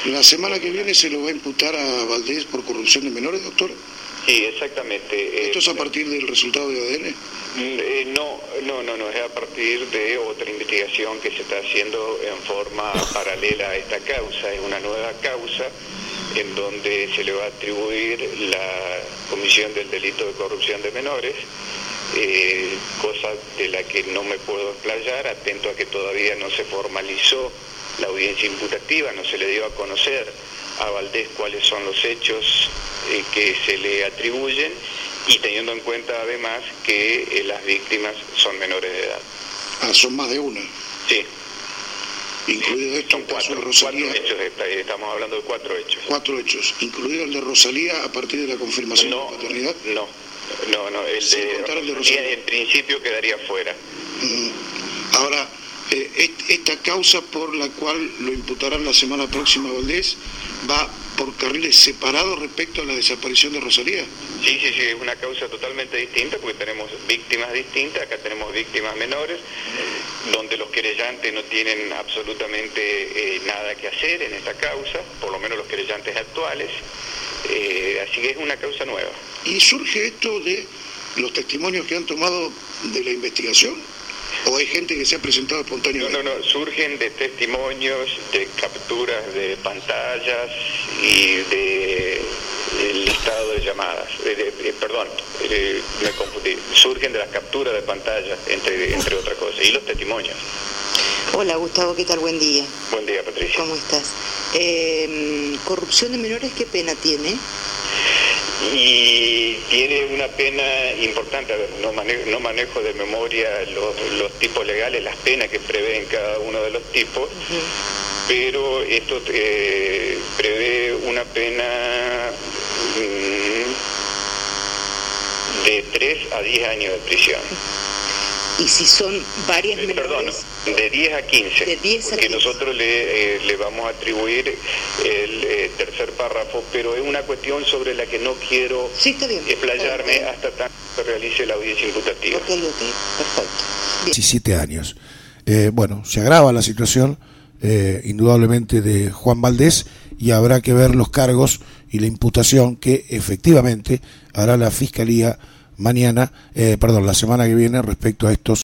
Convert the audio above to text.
La semana que viene se lo va a imputar a Valdés por corrupción de menores, doctor. Sí, exactamente. ¿Esto es a partir del resultado de ADN? No, es a partir de otra investigación que se está haciendo en forma paralela a esta causa. Es una nueva causa en donde se le va a atribuir la comisión del delito de corrupción de menores, cosa de la que no me puedo explayar, atento a que todavía no se formalizó la audiencia imputativa, no se le dio a conocer a Valdés cuáles son los hechos que se le atribuyen, y teniendo en cuenta además que las víctimas son menores de edad. Ah, son más de una. Sí. Incluido esto, el caso de Rosalía. 4 hechos, estamos hablando de 4 hechos. 4 hechos, incluido el de Rosalía a partir de la confirmación de paternidad. No, el de Rosalía en principio quedaría fuera. Ahora, esta causa por la cual lo imputarán la semana próxima a Valdés va por carriles separados respecto a la desaparición de Rosalía. Sí, es una causa totalmente distinta porque tenemos víctimas distintas. Acá tenemos víctimas menores, donde los querellantes no tienen absolutamente nada que hacer en esta causa, por lo menos los querellantes actuales, así que es una causa nueva. ¿Y surge esto de los testimonios que han tomado de la investigación? ¿O hay gente que se ha presentado espontáneamente? No, surgen de testimonios, de capturas de pantallas y de listado de llamadas. Me confundí. Surgen de las capturas de pantallas, entre otras cosas, y los testimonios. Hola Gustavo, ¿qué tal? Buen día. Buen día, Patricia. ¿Cómo estás? ¿Corrupción de menores qué pena tiene? Y tiene una pena importante. A ver, no manejo de memoria los tipos legales, las penas que prevén cada uno de los tipos, pero esto prevé una pena de 3 a 10 años de prisión. ¿Y si son varias menores? Perdón, de 10 a 15. De 10 a porque 15. Nosotros le vamos a atribuir el tercer párrafo, pero es una cuestión sobre la que no quiero explayarme hasta tanto se realice la audiencia imputativa. Ok, perfecto. 17 años. Bueno, se agrava la situación, indudablemente, de Juan Valdés, y habrá que ver los cargos y la imputación que efectivamente hará la Fiscalía la semana que viene respecto a estos